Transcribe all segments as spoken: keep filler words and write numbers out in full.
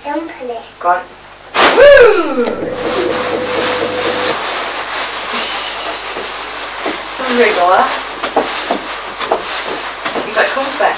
jump on it. Go on. Woo! Wriggle. You got comfort?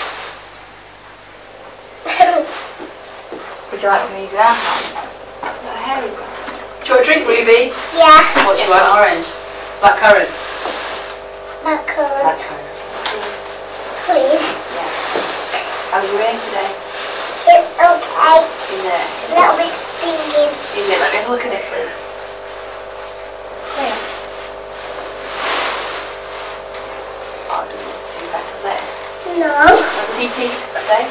Would you like one of these in our house? Got a hairy one. Do you want a drink, Ruby? Yeah. What do you want? Orange? Black currant? Black currant. Black currant. Please. Yeah. How's your rain today? It's okay. Is it? A little bit stinging. Is it? Let me have a look at it, please. Yeah. Oh, it doesn't look too bad, does it? No. Want to see teeth today?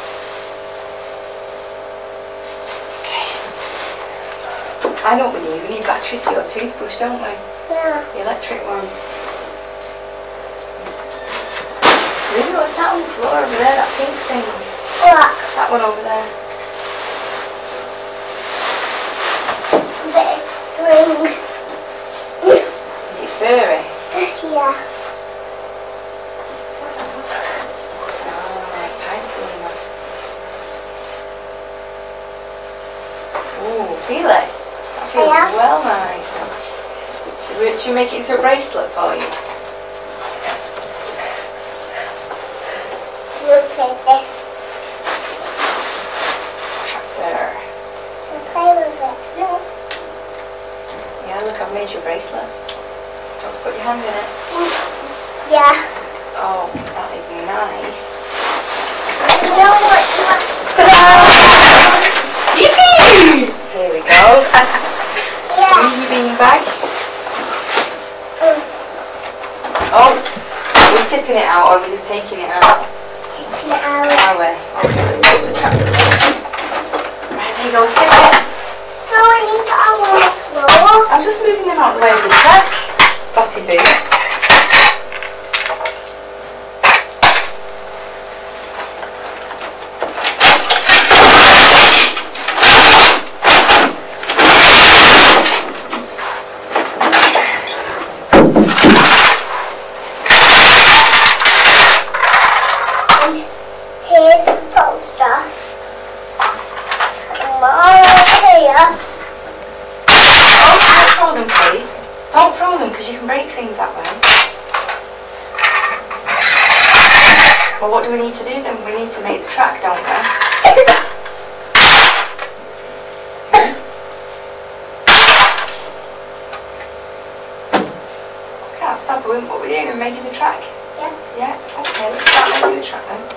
Okay. I know what we need. We need batteries for your toothbrush, don't we? Yeah. The electric one. Really, what's that on the floor over there? That pink thing? What? That one over there. A bit of string. Is it furry? Yeah. Alright, pipe cleaner. Ooh, feel it? That feels Yeah. well nice. Should we, should we make it into a bracelet for you? We'll play this. Tractor. Shall I play with it? Yeah. Yeah, look, I've made you a bracelet. Do you want to put your hand in it? Yeah. Oh, that is nice. You know what you want? Yippee! Here we go. Yeah. Will you be in your bag? Mm. Oh, are we tipping it out or are we just taking it out? Taking it out. Are we? Okay, let's take the trap. Right, there you go, tip it. No, I need to out on the floor. I was just moving them out of the way of the track. Bossy boots. Here's the poster. Come on here. Oh, don't throw them, please. Don't throw them because you can break things that way. Well, what do we need to do then? We need to make the track, don't we? Can't stop doing what we're doing. We're making the track. Yeah. Yeah? Okay, let's start making the track then.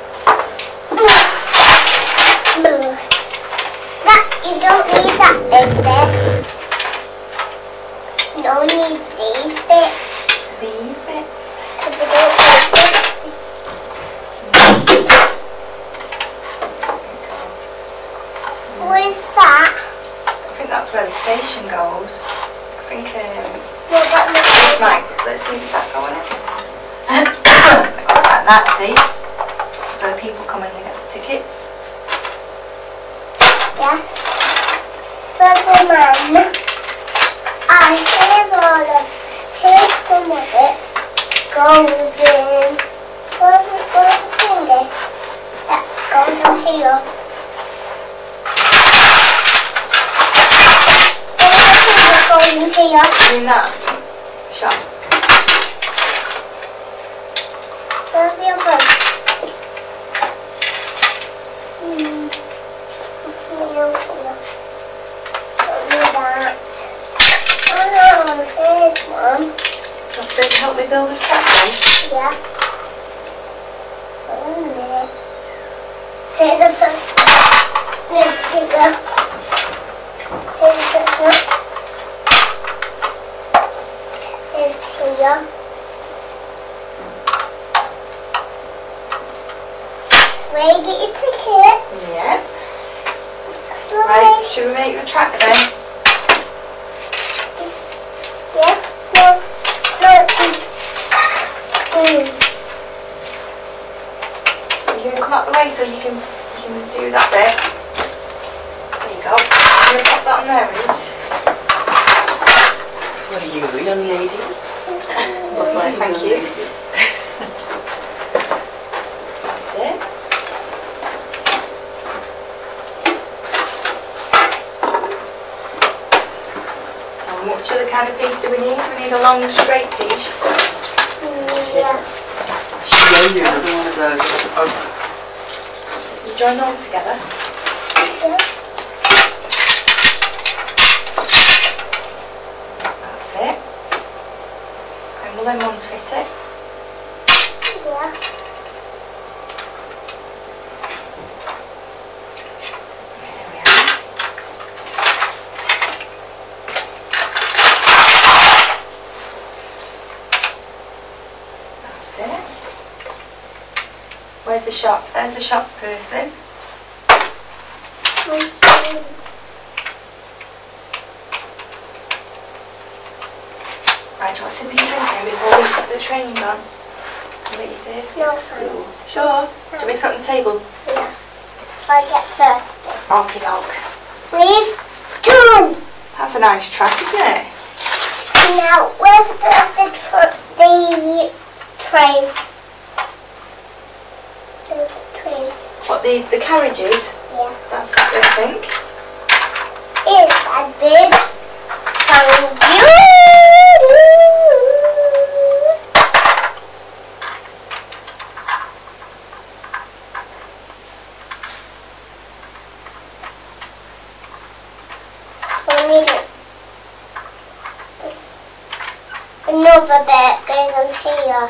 No. That, you don't need that big bit. You don't need these bits. These bits. Because we don't need this. What is that? I think that's where the station goes. I think um, No, but look. this might. Let's see, does that go in it? It goes like that, see? That's where the people come in and get the tickets. Yes. There's a man. And here's all of, here's some of it. Goes in. Where's the, where's the thingy? That goes in here. Where's the thingy goes in here? In that shop. Where's the other? Hmm. No, no. Don't do that. Oh, here's one. That's it to help me build a track then. Yeah. Wait a minute. Here's the first newspaper. Here's the first one. Here's here. Where you get your ticket. Yeah. Slowly. Right, should we make the track then? Yeah. No. No. Mm. You can come out the way so you can you can do that bit. There you go. I'm going to pop that on there, Roots. What are you, young lady? Lovely, thank you. That's it. kind of piece do we need? We need a long, straight piece. Yeah. Show you another one of those. Oh, We'll join those together. Yeah. That's it. And will them ones fit it? Yeah. There we are. That's it. Where's the shop? There's the shop person. Right, what's sipping drink then before we get the train gone? I'll let you thirsty No, at schools. Sure. Do you want me to put it on the table? Yeah. I get thirsty. Okie doke. We've done. That's a nice track, isn't it? Now, where's the the, tr- the train? The train. What, the, the carriages? Yeah. That's that way, I think. Is that big? Thank you. We need it. Another bit goes on here.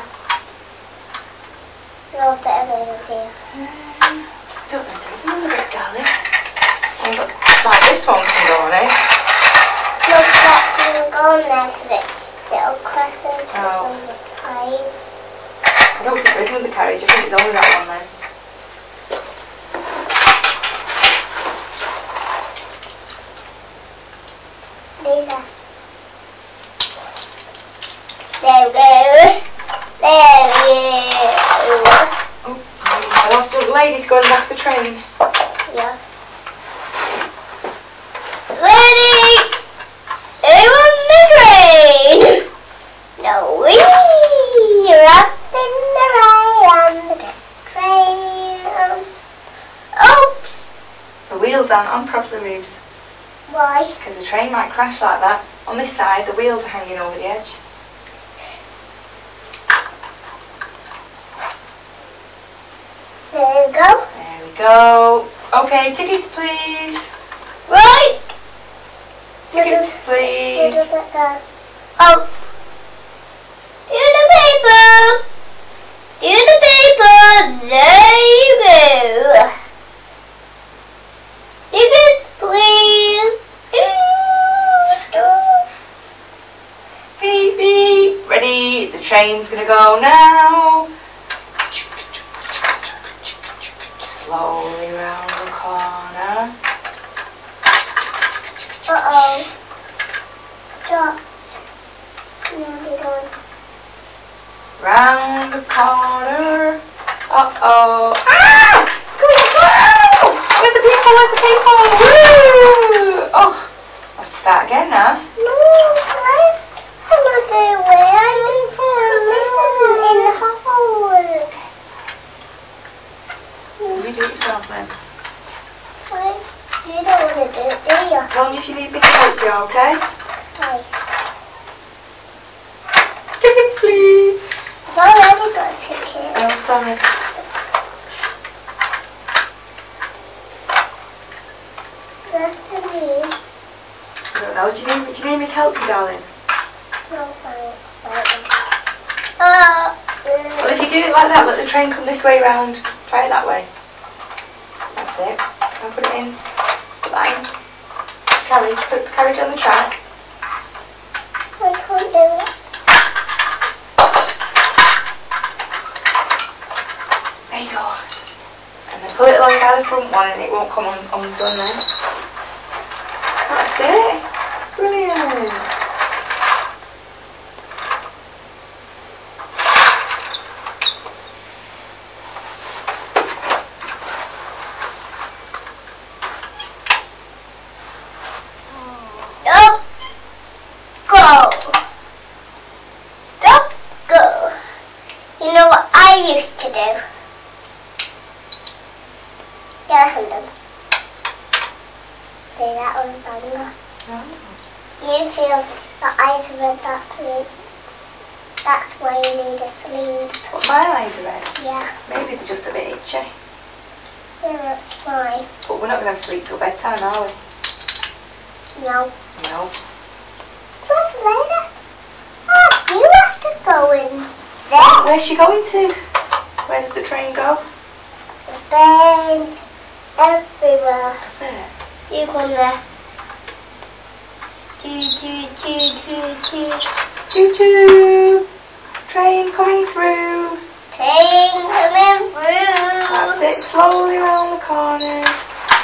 Another bit goes on here. Um, I don't know if there is another bit, darling. Oh, but like this one can go on it. Look, that doesn't go on there because it, it'll crescent Oh. on the train. I don't think there is another carriage. I think it's only that one then. Lisa. There we go. There we go. Oh, I'll have to look, ladies going back the train. Yes. Ready? On the train. No, we're up in the rain on the train. Oops. The wheels aren't on properly, Rubes. Why? Because the train might crash like that. On this side, the wheels are hanging over the edge. There we go. There we go. Okay, tickets please. Right. Tickets Where please. does that go? Oh. Do the paper. Do the paper. There you go. Tickets, please. Beep beep. Ready? The train's gonna go now. Slowly round the corner. Uh-oh. Stopped. Nearly done. Round the corner. Uh-oh. Ah! It's going slow! Where's the people? Where's the people? Woo! Oh, I'll have to start again now. No, guys. I'm not doing well. I'm missing in the hole. You do it yourself then. Why? You don't want to do it, do you? Tell me if you need me to help you, okay? Why? Tickets please. I've already got a ticket. Oh, sorry. That's to me. I don't know. Do you need, do you need me to help you, darling? No thanks, baby. Oh, Well, if you do it like that, let the train come this way round. Try it that way. That's it. I'll put it in. Put that in. Carriage. Put the carriage on the track. I can't do it. There you go. And then pull it along by the front one and it won't come on undone then. That's it. Brilliant. Stop. Go. Stop. Go. You know what I used to do? Yeah, I done. Do that on the banger. Oh. You feel the eyes are red, that's sleep. That's why you need a sleep. But my eyes are red. Yeah. Maybe they're just a bit itchy. Yeah, that's fine. But we're not going to have sleep till bedtime, are we? No. No. Where's Lena? Oh, you have to go in there. Where's she going to? Where does the train go? There's trains everywhere. That's it. You go there. Toot, toot, toot, toot, toot. Choo choo! Train coming through. Train coming through. That's it, slowly round the corners.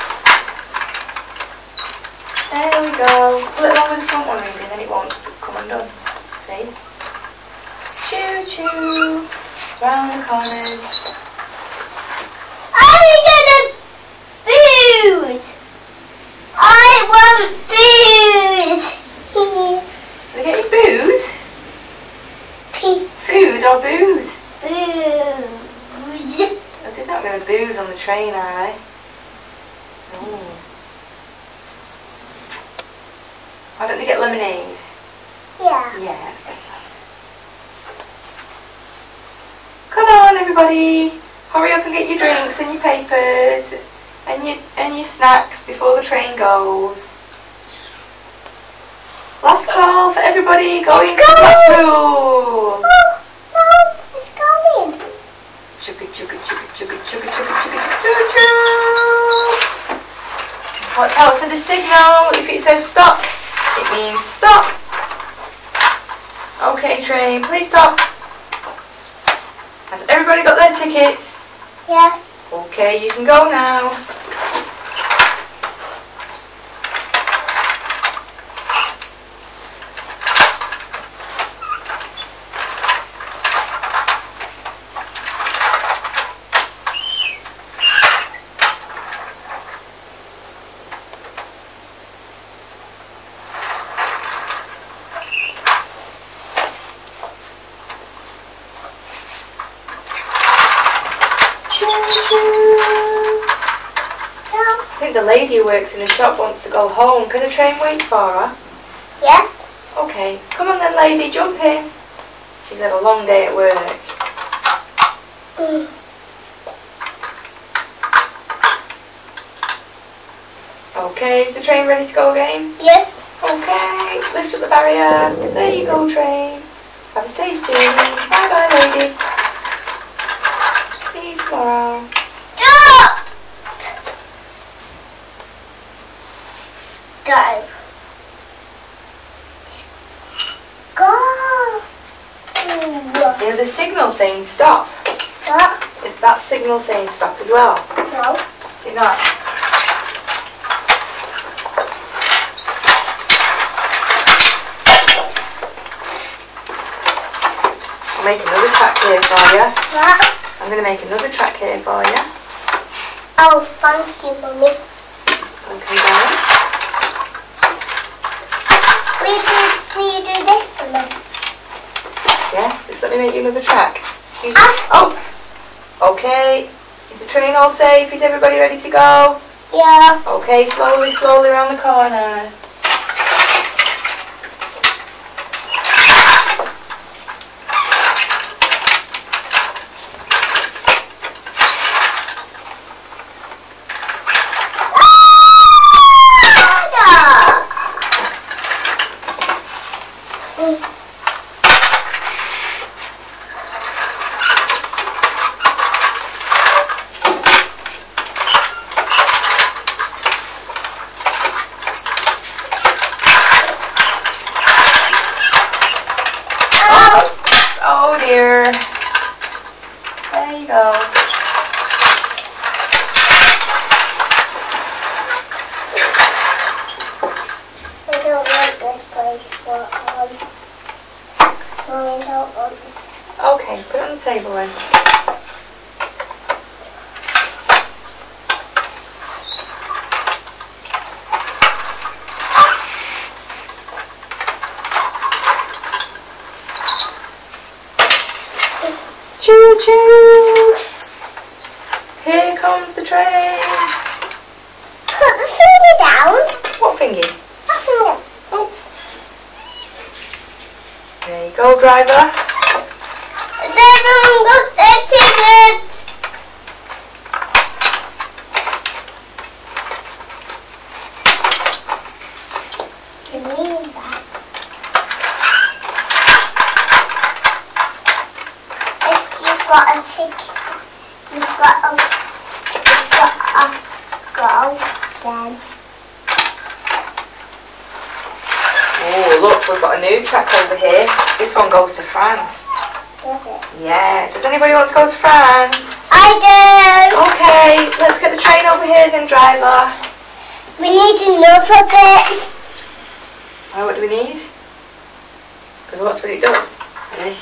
There we go. A little on with the front one maybe, then it won't come undone. See? Choo choo! Round the corners. Are we gonna booze? I want booze. Are they getting booze? Food or booze? Booze. They're not going to booze on the train, are they? Oh. Why don't they get lemonade? Yeah. Yeah, that's better. Come on, everybody. Hurry up and get your drinks and your papers and your, and your snacks before the train goes. Last call for everybody going to Blackpool. Oh, no, it's going. Chugga chugga chugga chugga chugga chugga chugga chugga chugga. Watch out for the signal. If it says stop, it means stop. Okay, train, please stop. Has everybody got their tickets? Yes. Okay, you can go now. I think the lady who works in the shop wants to go home. Can the train wait for her? Yes. Okay, come on then lady, jump in. She's had a long day at work. Mm. Okay, is the train ready to go again? Yes. Okay, lift up the barrier. There you go, train. Have a safe journey. Bye bye, lady. See you tomorrow. Stop! Go. Go. There's a signal saying stop. What? Is that signal saying stop as well? No. Is it not? I'll make another track here for you. What? I'm going to make another track here for you. Oh, thank you, Mummy. So come down. Will you do, will you do this for me? Yeah, just let me make you another track. You Ah. oh, okay. Is the train all safe? Is everybody ready to go? Yeah. Okay, slowly, slowly around the corner. Oh dear. There you go. I don't want this place, but um, Mummy don't want it. Okay, put it on the table then. Choo choo! Here comes the train. Put the finger down. What thingy? That finger. Oh, Okay, go driver. They haven't got their tickets. You need that. If you've got a ticket, you've got a, you've got a go then. Oh, look, we've got a new track over here. This one goes to France. Does it? Yeah. Does anybody want to go to France? I do. Okay, let's get the train over here then, driver. We need another bit. Oh, what do we need? Because watch what it does. See?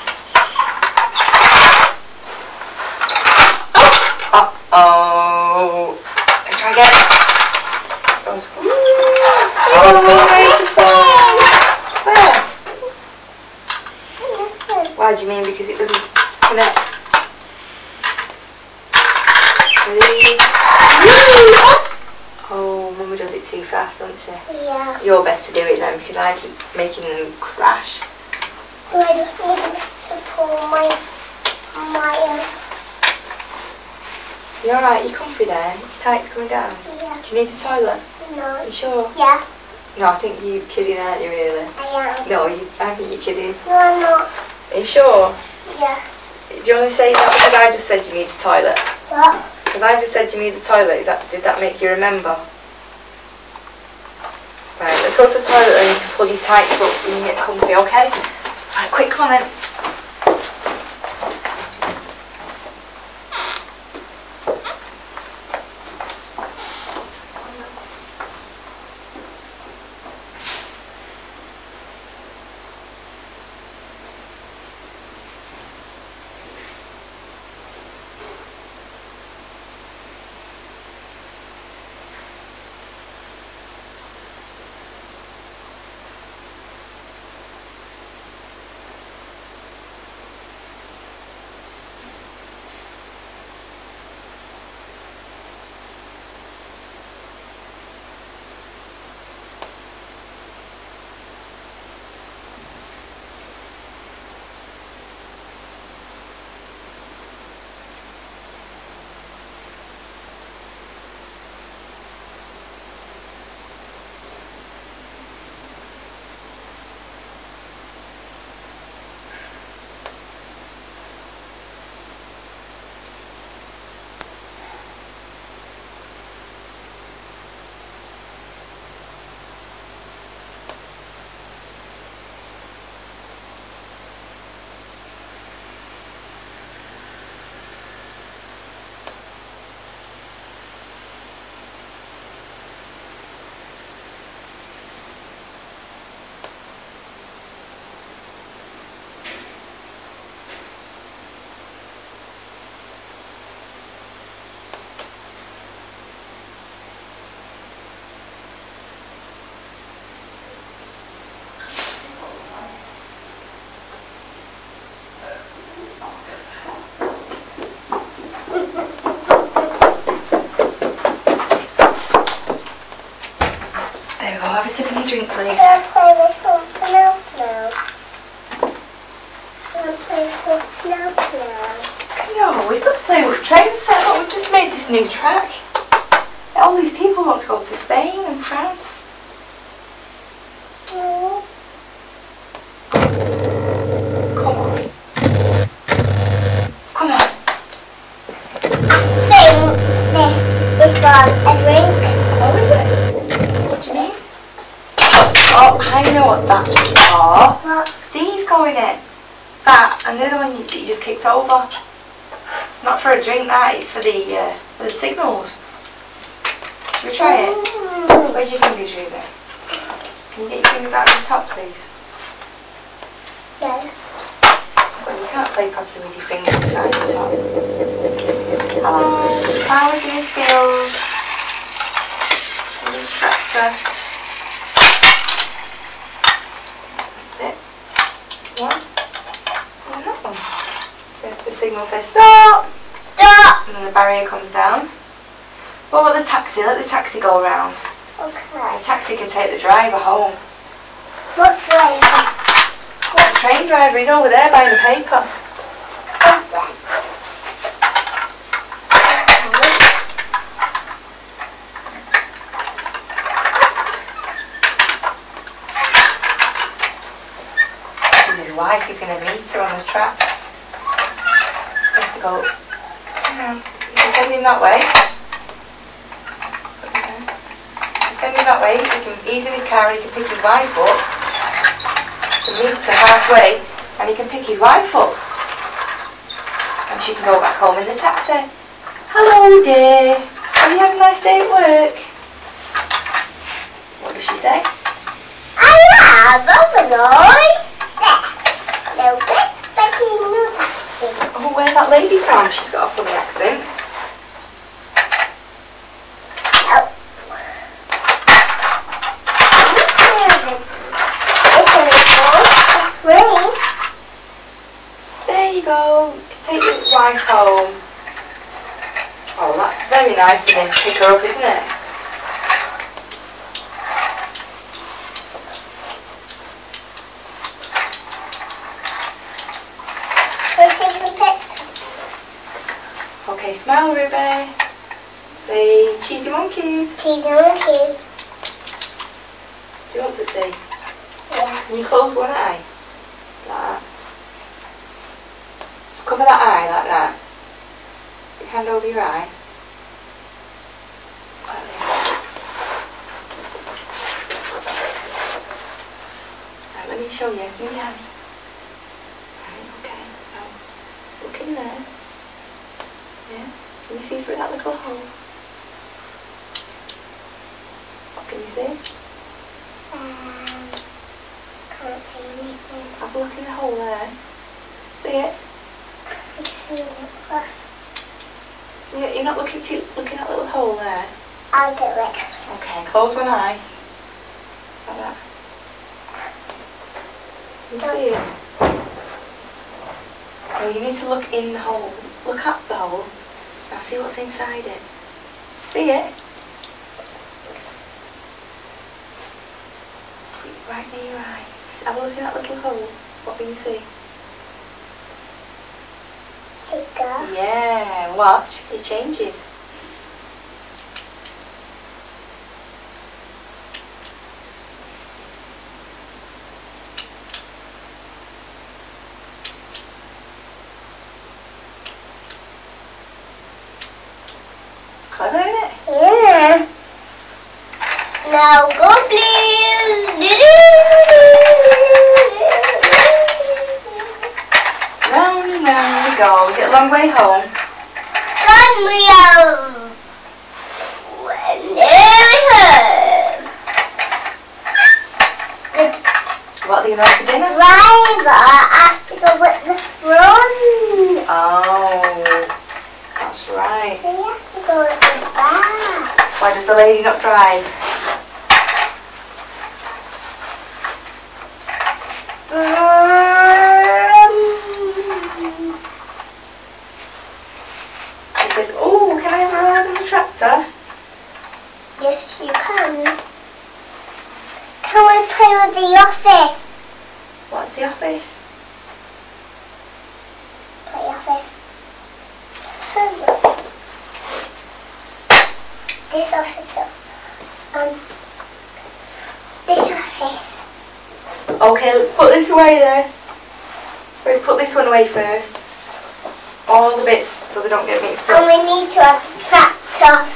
Uh-oh. Let's try again. It goes. Oh, where? Listen. Why do you mean? Because it doesn't connect? Ready? Oh, Mummy does it too fast, doesn't she? Yeah. You're best to do it then, because I keep making them crash. I just need to pull my my. You alright? You comfy there? Your tight's coming down? Yeah. Do you need the toilet? No. Are you sure? Yeah, No, I think you're kidding, aren't you, really? I am. No, you, I think you're kidding. No, I'm not. Are you sure? Yes. Do you only say that because I just said you need the toilet? What? Because I just said you need the toilet. Is that, did that make you remember? Right, let's go to the toilet and you can pull your tights up so you can get comfy, okay? Right, quick, come on then. There we go, have a sip of your drink, please. Can I play with something else now? Can I play something else now? No, we've got to play with train set. Look, we've just made this new track. All these people want to go to Spain and France. Mm. Come on. Come on. Think this is for a drink. Oh, is it? What do you mean? Oh, I know what that's for. What? These go in it. That and the other one you, that you just kicked over. It's not for a drink, that. It's for the uh, for the signals. Should we try it? Mm. Where's your fingers, Ruby? Can you get your fingers out of the top, please? No. Well, you can't play properly with your fingers inside the top. Hello, flowers in this field. And this tractor. That's it. One. And that one. The, the signal says stop! Stop! And then the barrier comes down. What about the taxi? Let the taxi go around. Okay. The taxi can take the driver home. What driver? What train driver, he's over there buying the paper. This is his wife, he's going to meet her on the tracks. He has to go, turn around. You can send him that way. You send him that way, he can, he's in his car and he can pick his wife up. He can meet her halfway and he can pick his wife up. And she can go back home in the taxi. Hello dear, have you had a nice day at work? What does she say? I have overnight. There. No good, making new taxi. Oh, where's that lady from? She's got a funny accent. Oh. This one is free. There you go. You can take your wife home. Oh, that's very nice of him to pick her up, isn't it? Let's take the picture. Okay, smile, Ruby. Say cheesy monkeys. Cheese and monkeys. Do you want to see? Yeah. Can you close one eye? Like that. Just cover that eye like that. Put your hand over your eye. Like this. Right, let me show you. Move your hand. Right, okay. Now, look in there. Yeah. Can you see through that little hole? What can you see? Um, can't see anything. Have a look in the hole there. See it? I see it. Yeah, you're not looking to looking at that little hole there. I'll do it. Okay, close one eye. Like that. You see it? No, you need to look in the hole. Look up the hole. Now see what's inside it. See it? Put it right near your eyes. Have a look in that little hole. What can you see? Ticker. Yeah, watch. It changes. Clever, isn't it? Yeah. Now go please. Round and round we go. Is it a long way home? Then we have nearly home. The What are they going to have for dinner? driver has to go with the front. Oh, that's right. So he has to go with the back. Why does the lady not drive? She says, oh, can I have a ride on the tractor? Yes, you can. Can we play with the office? What's the office? Play office. So, this office. Um, this office. Okay, let's put this away then. We'll put this one away first. All the bits so they don't get mixed And up. we need to have the tractor.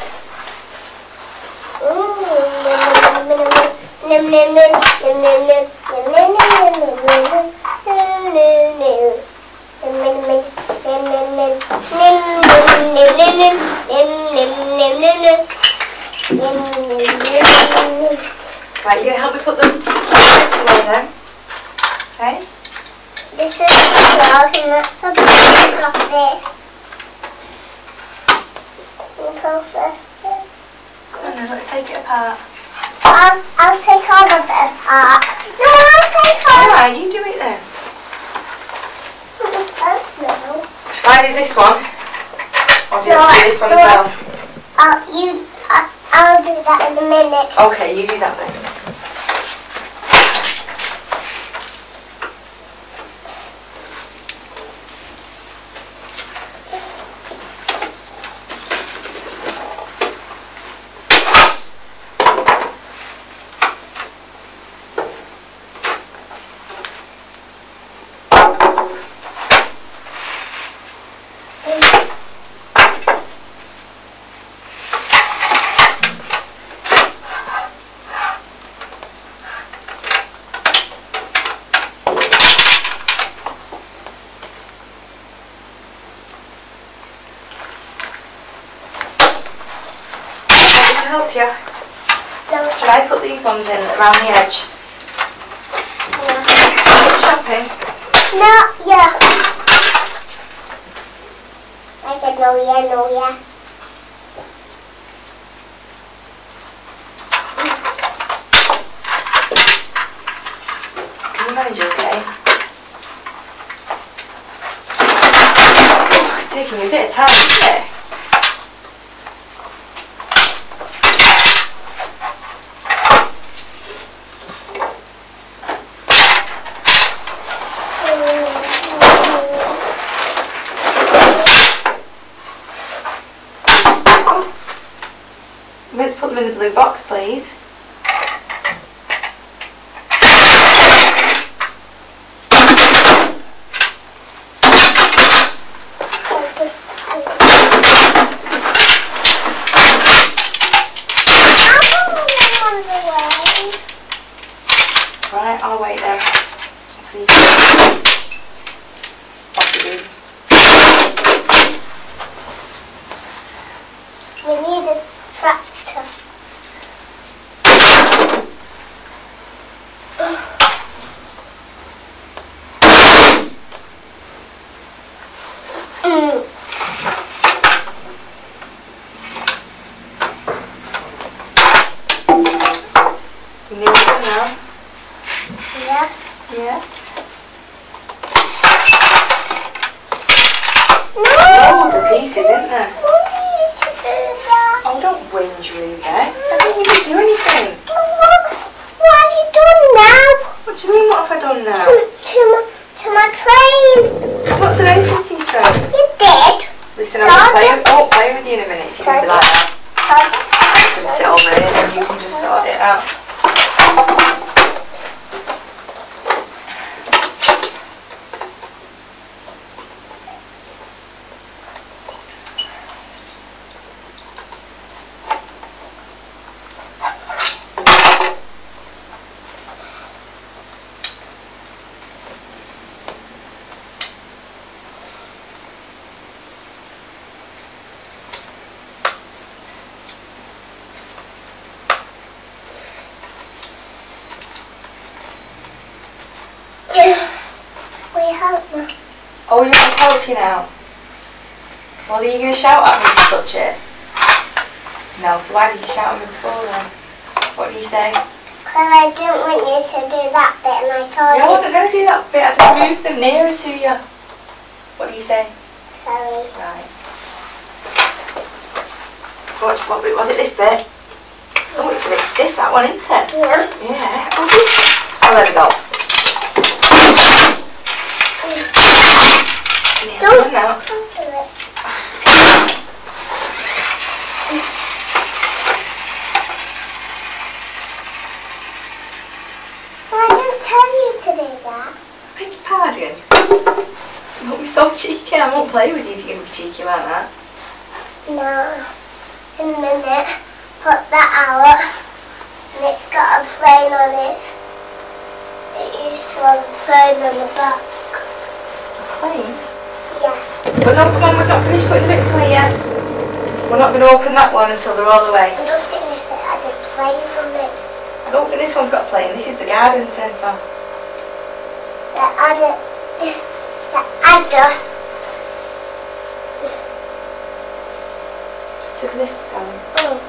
Right, you're going to help me put the bits away then. Okay? This is the dog and that's a big office. And closest. Come on then, let's take it apart. I'll, I'll take all of it apart. No, I'll take all of Alright, you do it then. it. No. Shall I do this one? Or do you No, want to do this one as no. well? I'll, you, I, I'll do that in a minute. Okay, you do that then. to help you? No, Should I put these ones in around the edge? yeah. Shopping? No, yeah. I said no, yeah, no, yeah. Can you manage okay? Oh, it's taking me a bit of time, isn't it? I'm going to put them in the blue box, please. Right, I'll wait then. See you. Off the dudes. We need a tractor. Mm. You need it now? Yes. Yes. No! Loads of pieces, isn't there? Why do you need to do that? Oh, don't whinge, Ruby. I didn't even do anything. What, what have you done now? What do you mean, what have I done now? To, to, my, to my train. I've not done anything to you, Train. You did. Listen, I'm going to play with, oh, play with you in a minute. You can be like that. I'm just going to sit over here and then you can just sort it out. Will you help me? Oh, you want to help you now? Well, are you going to shout at me to touch it? No, so why did you shout at me before then? What do you say? Because I didn't want you to do that bit and I told Yeah, I you. wasn't going to do that bit, I just moved them nearer to you. What do you say? Sorry. Right. What, what bit was it, this bit? Oh, it's a bit stiff, that one, isn't it? Yeah. Yeah. Oh, there we go. Yeah, Don't, done now. don't do it. Well, I didn't tell you to do that. Beg your pardon? Don't be so cheeky, I won't play with you if you're going to be cheeky like that. No. In a minute, put that out and it's got a plane on it. It used to have a plane on the back. A plane? Yeah. But no, come on, we've not finished putting the bits away yet. We're not going to open that one until they're all away. I'm just sitting with it. I had a plane on it. I don't think this one's got a plane, this is the garden centre. The other, the other. Look at this, darling. Oh.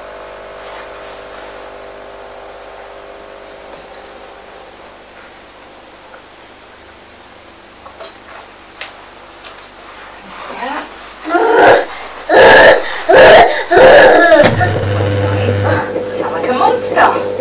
Yeah. Nice. You sound like a monster.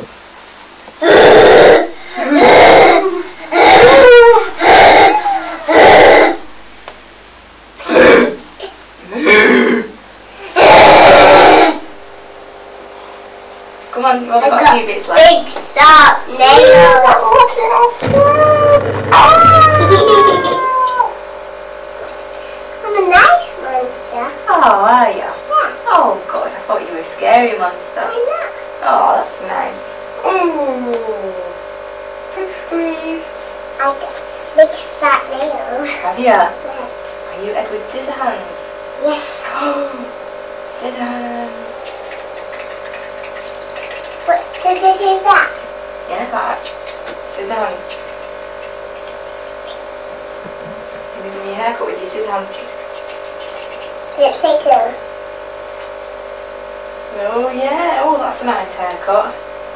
Come on, you've only I got, got a few bits left. big sharp nails. Look at us. I'm a nice monster. Oh, are you? Yeah. Oh, God, I thought you were a scary monster. Why not? Oh, that's nice. Ooh. Big squeeze. I got big sharp nails. Have you? Yeah. Are you Edward Scissorhands? Yes. Scissorhands. Did you do that? Yeah, that. Scissor hands. You're giving me a haircut with your scissor hands. Did it tickle? Oh yeah, oh that's a nice haircut.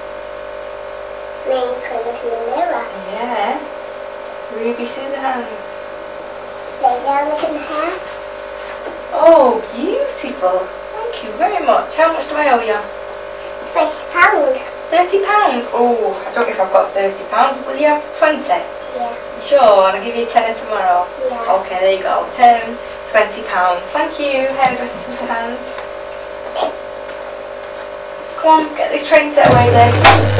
Then you could look in the mirror. Yeah. Ruby scissor hands. Lay down look in the hair. Oh, beautiful. Thank you very much. How much do I owe you? Thirty pound. thirty pounds? Oh, I don't know if I've got thirty pounds. Will you have twenty? Yeah. You sure? And I'll give you a tenner tomorrow. Yeah. Okay, there you go. ten, twenty pounds. Thank you, hairdresser scissor hands. Come on, get this train set away then.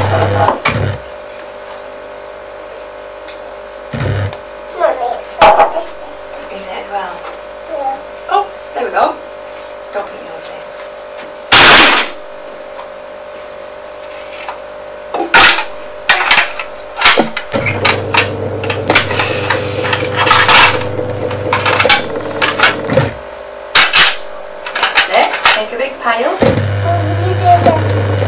Mummy, it's like this. Is it as well? Yeah. Oh, there we go. Don't put your nose in. That's it. Make a big pile. Oh, you did it.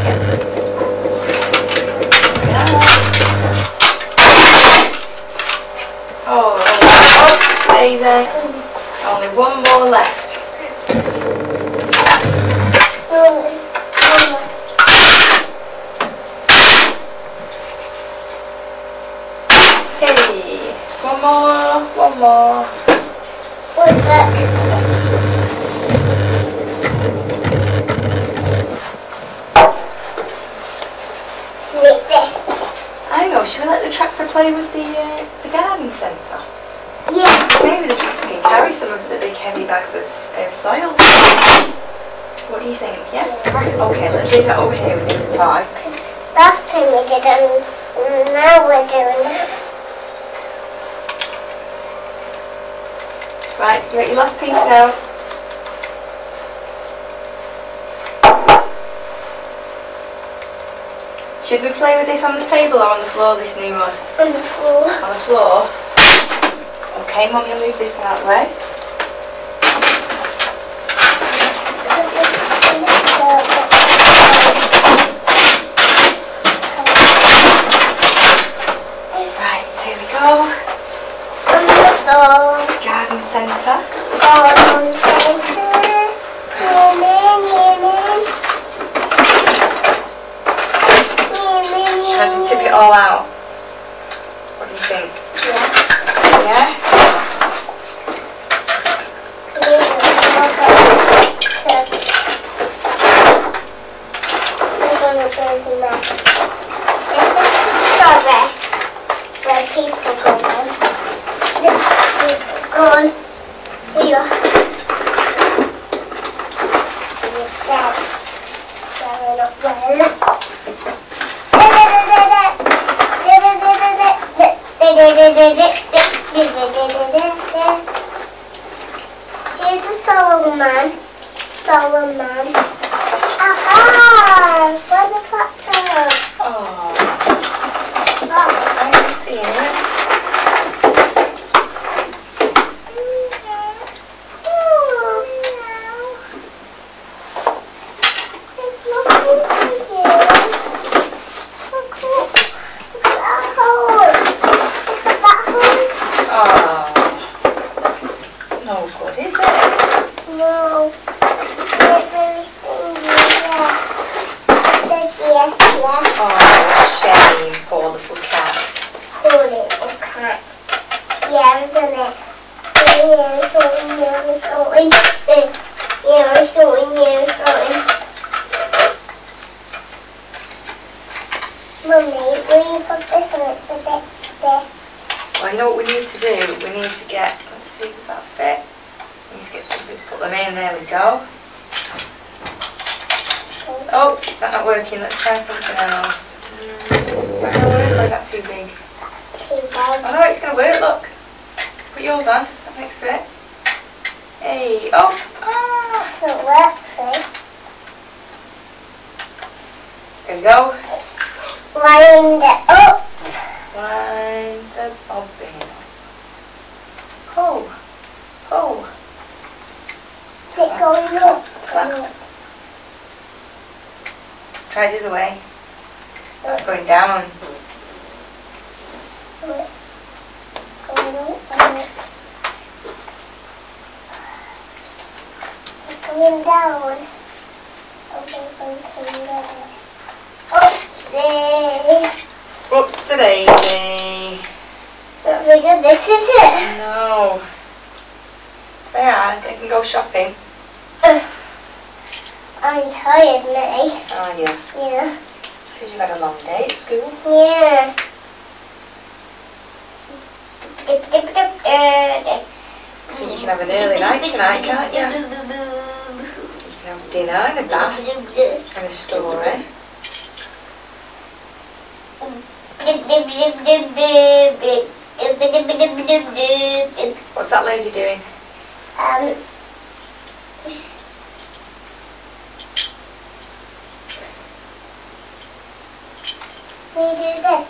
Oh, oh, Daisy. Only one more left. Oh, it's almost. Hey, one more, one more. What's that? Like this. I know, should we let the tractor play with the uh, the garden centre? Yeah. Maybe the tractor can carry some of the big heavy bags of, s- of soil. What do you think? Yeah? Yeah. Okay, let's leave that over here with the other toy. Last time we did it, and now we're doing it. Right, you got your last piece now. Should we play with this on the table or on the floor, this new one? On the floor. On the floor? Okay, Mum, you'll move this one out of the way. Right, here we go. On the floor. Garden centre. Garden centre. Yemen, Yemen. Yemen, Should I just tip it all out? What do you think? Yeah. Yeah? Here's a Solomon. Solomon. Aha! Where's the tractor? Oh, that's I haven't seen it. It's looking for you. Look, look. Look at that hole. Look at that hole. Oh, it's no good, is it? No. It's very stingy, yes. I said yes, yes. Oh, shame, poor little cat. Poor little cat. Yeah, isn't it? Yeah, something, yeah, something. Yeah, something, yeah, something. Mummy, will you put this on? It's a bit stiff. Well, you know what we need to do? We need to get, let's see, does that fit? We need to get something to put them in. There we go. Oops, that's not working. Let's try something else. Mm, that gonna work or is that too big? Too big. Oh no, it's going to work, look. Put yours on, up next to it. Hey, oh, ah. It works, eh? There we go. Wind it up. Wind the bobbin. Pull, pull. Is it going up? Clap. Try the other way. That's going down. It's going down. It's going down. Okay, going down. Oopsie. Whoops a daisy. Don't forget this, is it? No. They are. They can go shopping. Uh, I'm tired now. Are you? Yeah. Because you've had a long day at school. Yeah. I think you can have an early night tonight, can't you? You can have dinner and a bath and a story. What's that lady doing? Um, we do this.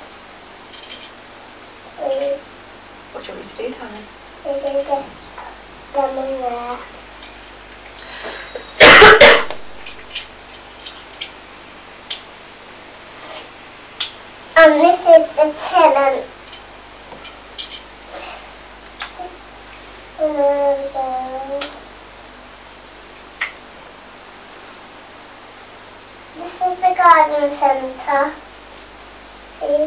We, What do you want me to do, darling? we do this. Them in there. And this is the tenant. And there we go. This is the garden centre. See?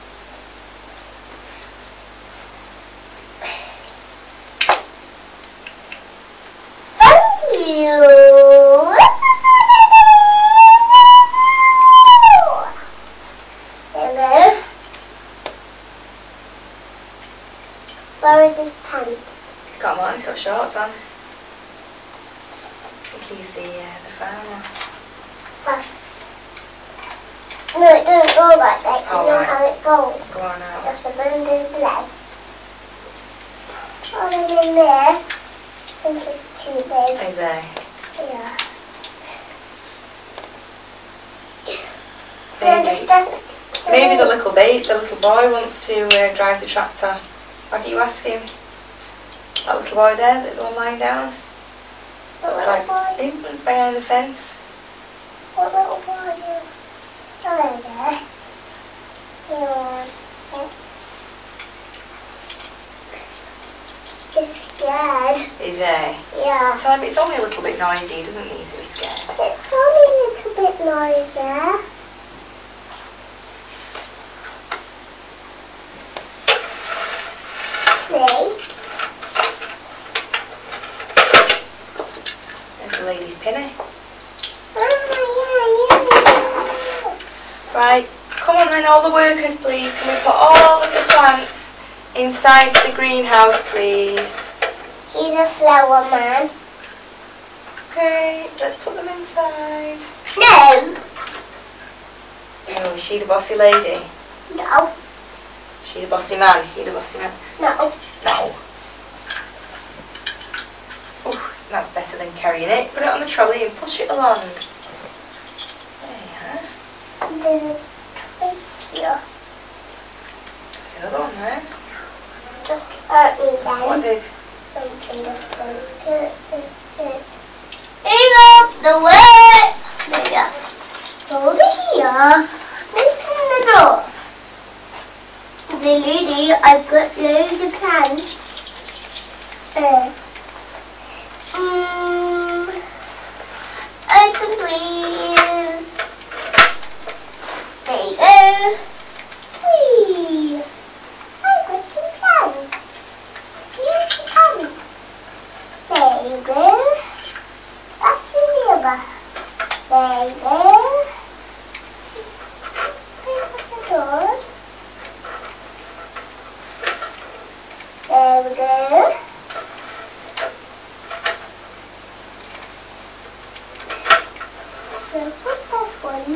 Thank you. Hello. Where is his pants? He's got mine. He's got shorts on. I think he's the uh, the farmer. No, it doesn't go like that. You Oh, know right. how it goes. Go on out. Just a bend his leg. Oh, and in there. I think it's too big. Is he? Yeah. So Maybe. just, just Maybe the little babe, the little boy wants to uh, drive the tractor. Why don't you ask him? That little boy there, that one lying down. What Looks little like boy? him behind the fence. What little boy do you? Oh, there. Yeah. He's scared. Is he? Yeah. Tell him it's only a little bit noisy. He doesn't need to be scared. It's only a little bit noisy. See? There's the lady's penny. Oh, yeah, yeah. Right, come on then, all the workers, please. Can we put all of the plants inside the greenhouse, please? He's a flower man. Okay, let's put them inside. No. Oh, is she the bossy lady? No. She the bossy man? He the bossy man? No. No. Ooh, that's better than carrying it. Put it on the trolley and push it along. There you are. There's a tree here. There's another one there. Just hurt me then. What did? Something just went. Here goes the way. There you go. Over here. Open the door. The lady, I've got loads of plants. Uh, mm, open please. There you go. Whee! I've got some plants. Huge plants. There you go. That's your neighbour. There you go. Open the doors. There we go. Now put that one.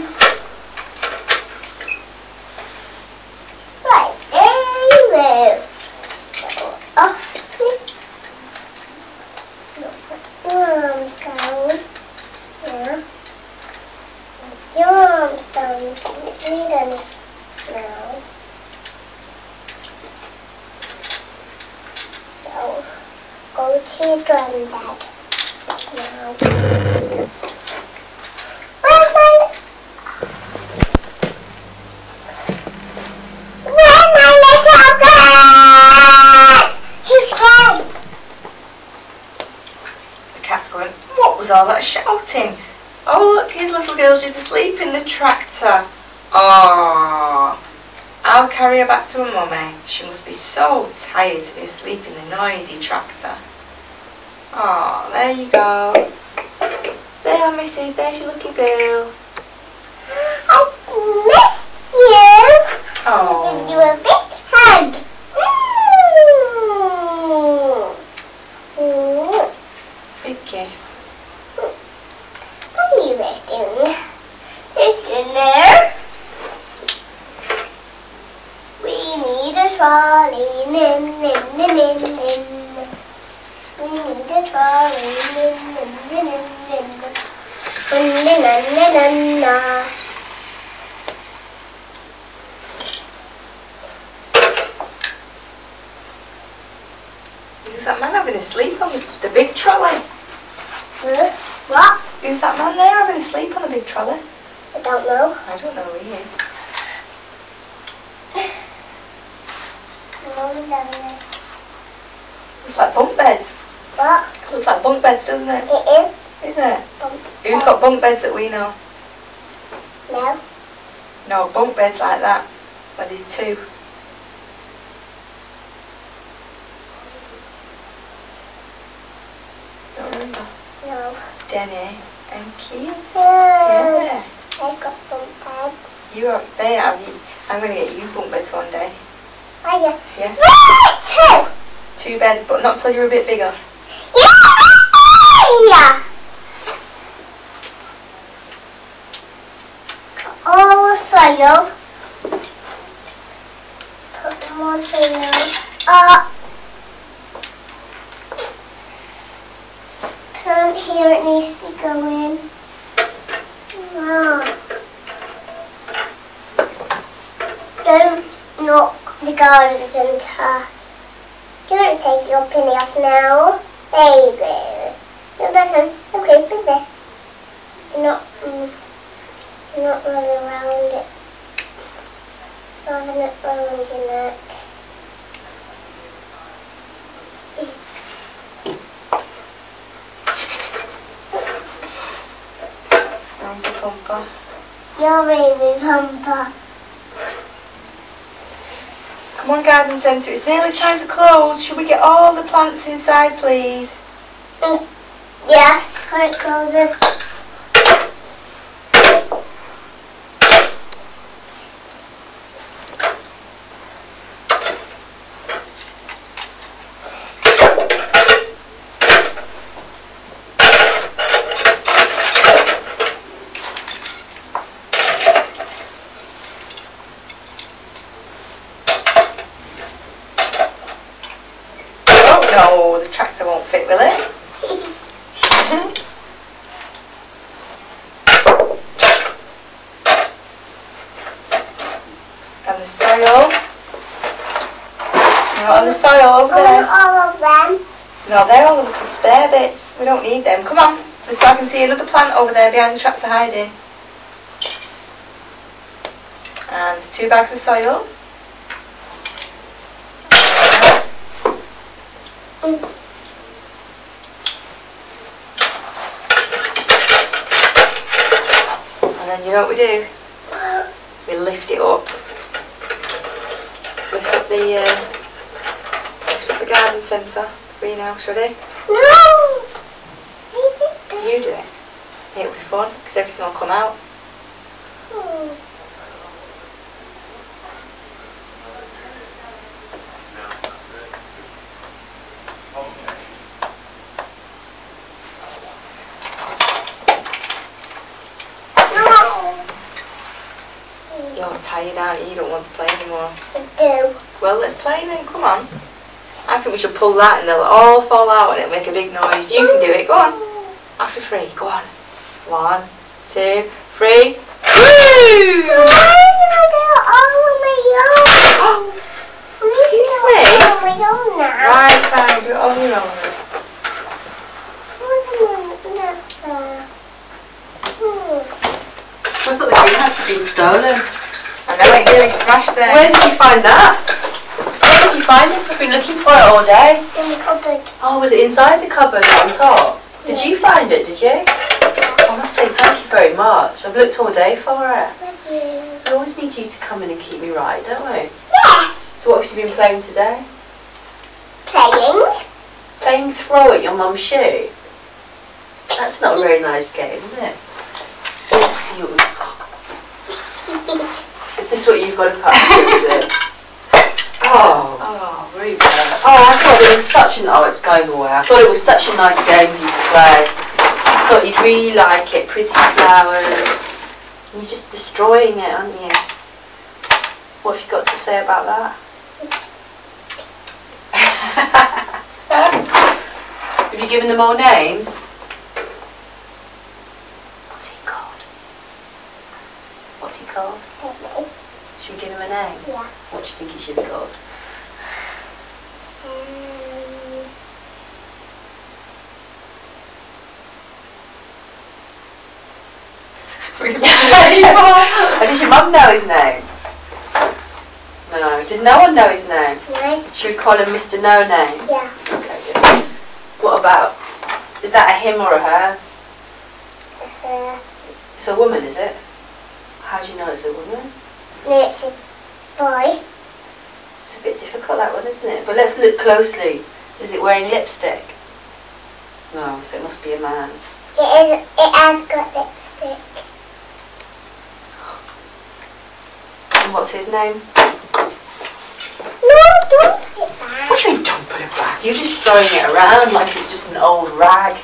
Right, there you go. So off with. No, put your arms down. Yeah. Put your arms down. You don't need any now. So, go to your granddad now. Where's my... little girl, she's asleep in the tractor. Oh, I'll carry her back to her mummy. She must be so tired to be asleep in the noisy tractor. Oh, there you go. There, Missus, there's your little girl. I missed you. Oh. I'll give you a big hug. Mm. Big kiss. What are you doing? There's dinner. We need a trolley. Nin, nin, nin, nin, nin. We need a trolley. Nin, nin, nin, nin, nin. Nin, nin, nin, nin, nin. Who's that man having a sleep on the, the big trolley? Huh? What? Who's that man there having a sleep on the big trolley? I don't know. I don't know who he is. Mum's having it. Looks like bunk beds. What? Looks like bunk beds, doesn't it? It is. Is it? Bunk Who's bed. got bunk beds that we know? No. No, bunk beds like that, where there's two. Don't remember. No. Denny and Keith. Uh, Yeah. I got bunk beds. You are, they are, you, I'm going to get you bunk beds one day. Oh yeah. Yeah. Right, two. Two beds, but not till you're a bit bigger. Yeah. All the soil. Put them on here. Uh, plant here, it needs to go in. Ah. Don't knock the garden centre. Don't take your penny off now. There you go. No, that's on. Okay, put there. Do not, um, do not run around it. Don't have it around your neck. Round the pumper. Your baby pumper. Come on, garden centre, it's nearly time to close. Should we get all the plants inside, please? Mm. Yes, before it closes. No, the tractor won't fit, will it? And the soil. No, and the soil over there. All of them. No, they're all the little spare bits. We don't need them. Come on. So I can see another plant over there behind the tractor hiding. And two bags of soil. Mm. And then you know what we do? We lift it up. Lift up the uh, lift up the garden centre, greenhouse, ready? No! You do it. It'll be fun because everything will come out. Hmm. You're tired, aren't you? You don't want to play anymore. I do. Well, let's play then. Come on. I think we should pull that and they'll all fall out and it'll make a big noise. You can do it. Go on. After three. Go on. One, two, three. Woo! Why did I do it all on my own? Oh, Excuse me? On my own now. right, fine. Do it on your own. Wasn't this there? Hmm. I thought the greenhouse had been stolen. I know it nearly smashed there. Where did you find that? Where did you find this? I've been looking for it all day. In the cupboard. Oh, was it inside the cupboard on top? Did you find it, did you? Oh, must say thank you very much. I've looked all day for it. Thank you. We always need you to come in and keep me right, don't we? Yes. So what have you been playing today? Playing. Playing throw at your mum's shoe? That's not a very nice game, is it? Let's see what we've got. Is this what you've got to put up with, is it? Oh, oh, Ruben. Oh, I thought it was such an... Oh, it's going away. I thought it was such a nice game for you to play. I thought you'd really like it. Pretty flowers. And you're just destroying it, aren't you? What have you got to say about that? Have you given them all names? What's he called? What's he called? Okay. Should we give him a name? Yeah. What do you think he should be called? Um, Oh, does your mum know his name? No. Does no one know his name? no. Should we call him Mister No Name? Yeah. Okay, good. What about, is that a him or a her? Uh, It's a woman, is it? How do you know it's a woman? no, it's a boy. It's a bit difficult, that one, isn't it? But let's look closely. Is it wearing lipstick? No, so it must be a man. It is. It has got lipstick. And what's his name? No, don't put it back. What do you mean, don't put it back? You're just throwing it around like it's just an old rag.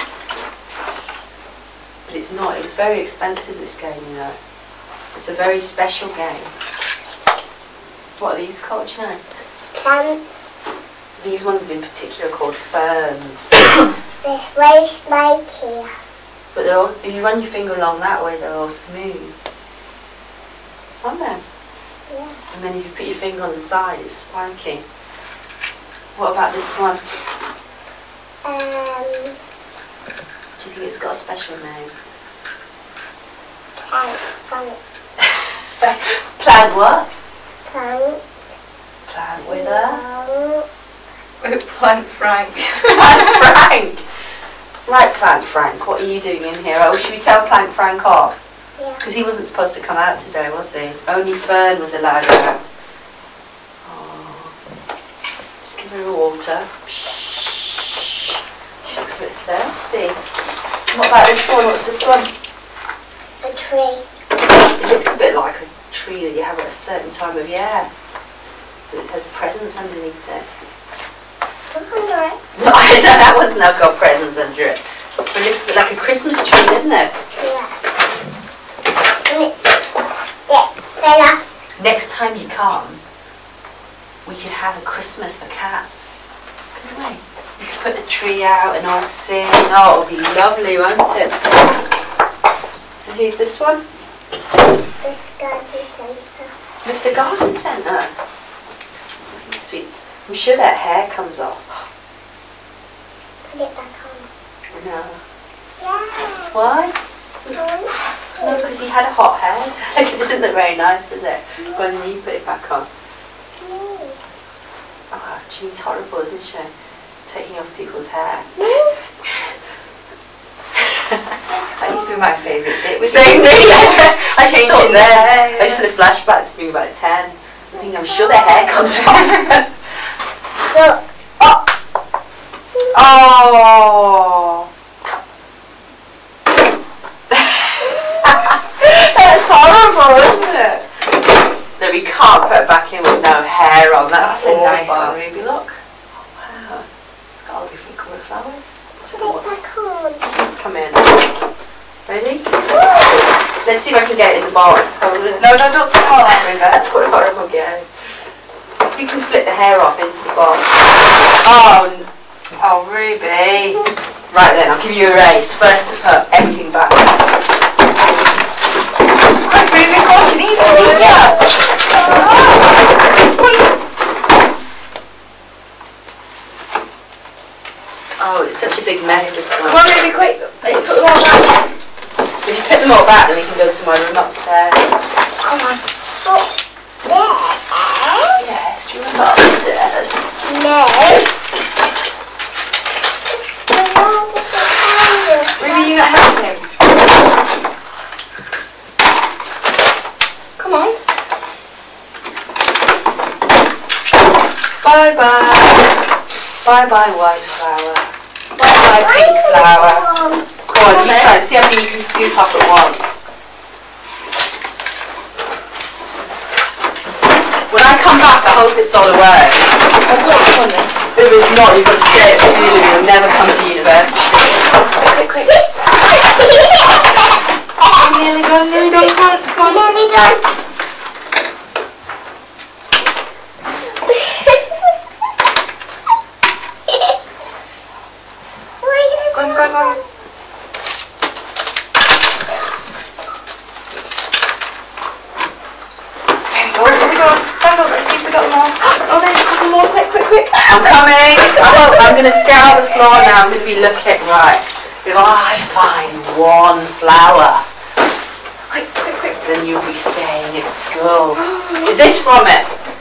But it's not. It was very expensive, this game, you know. It's a very special game. What are these called, you know? Plants. These ones in particular are called ferns. They're very spiky. But they're all, if you run your finger along that way, they're all smooth. Aren't they? Yeah. And then if you put your finger on the side, it's spiky. What about this one? Um, Do you think it's got a special name? plant. Plant. Plant what? Plant. Plant with a... Plant. Plant Frank. Plant Frank! Right, Plant Frank, what are you doing in here? Oh, should we tell Plant Frank off? Yeah. Because he wasn't supposed to come out today, was he? Only Fern was allowed out. Oh. Just give her a water. Shh. She looks a bit thirsty. What about this one? What's this one? A tree. It looks a bit like a tree that you have at a certain time of year. But it has presents underneath it. Look under it. No, that one's not got presents under it. But it looks a bit like a Christmas tree, isn't it? Yeah. And it's, yeah, Bella. Next time you come, we could have a Christmas for cats. Couldn't we? We could put the tree out and all sing. Oh, it'll be lovely, won't it? And who's this one? This garden centre. Mister Garden Centre. Sweet. I'm sure that hair comes off. Put it back on. No. Yeah. Why? Mm. No, because he had a hot head. It doesn't look very nice, does it? When you put it back on. Mm. Oh, she's horrible, isn't she? Taking off people's hair. That used to be my favourite bit. With Same thing. I just Changing thought their there. hair. I just had a flashback to being about ten. I think I'm sure their hair comes off. Look. Oh. That's horrible, isn't it? No, we can't put it back in with no hair on. That's, That's a nice awful. one, Ruby, look. Wow. It's got all different coloured flowers. Put it back on. Come in. Ready? Let's see if I can get it in the box. Hold it. No, no, don't say all that, Ruby. That's what a horrible game. You can flip the hair off into the box. Oh, n- Oh, Ruby. right then, I'll give you a race. First to put everything back. Quick, Ruby, go on, you need to. Yeah. Oh, it's such a big mess, this Come one. on, Ruby, quick. Let's put them all back. If you put them all back, then we can go to my room upstairs. Come on. Oh, there. Yes, do you want to go upstairs? No. Ruby, you not helping him. Come on. Bye bye. Bye bye white flower. Bye bye pink flower. Go on, you try and see how many you can scoop up at once. When I come back, I hope it's all away. If it's not, you've got to stay at school and you'll never come to university. Quick, quick, quick. Nearly done, nearly done. Come on, come on. Nearly done. Go on, go on, go on. There we go, there we go. Stand up, let's see if we got them all. Oh, there's a couple more. Quick, quick, quick. I'm coming. Oh, I'm going to scour the floor now. I'm going to be looking right. If I find one flower, Quick, quick, quick. then you'll be staying at school. Is this from it?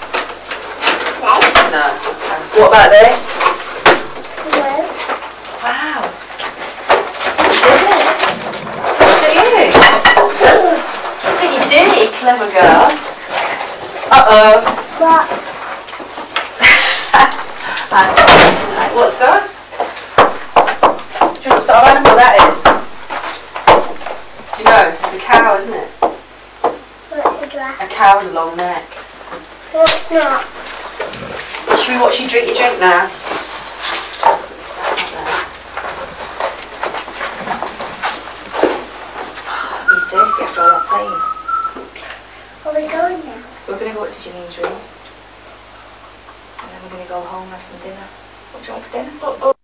No. What about this? No. Wow. You did it. Look at you. Look at you did it, clever girl. Uh-oh. What? Right, what's that? Do you know what sort of animal that is? Do you know? It's a cow, isn't it? What's a giraffe? A cow with a long neck. No, it's not. Should we watch you drink your drink now? You're thirsty after all that playing. Are we going now? We're going to go to Janine's room. And then we're going to go home and have some dinner. What do you want for dinner?